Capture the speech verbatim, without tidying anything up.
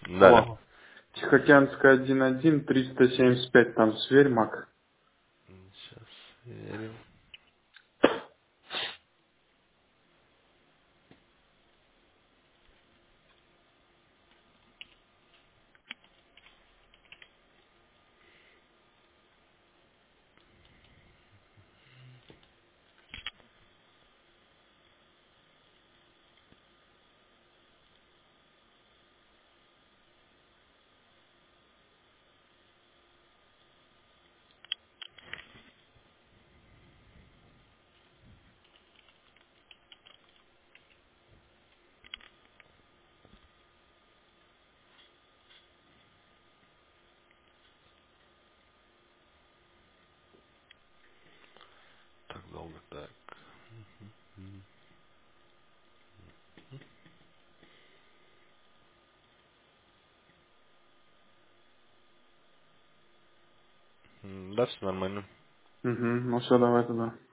Да, да. Алло. Тихоокеанская один один, триста семьдесят пять, там сверь, Мак. Сейчас верим. Так долго, так. М, Да, все нормально. Угу, ну все, давай туда.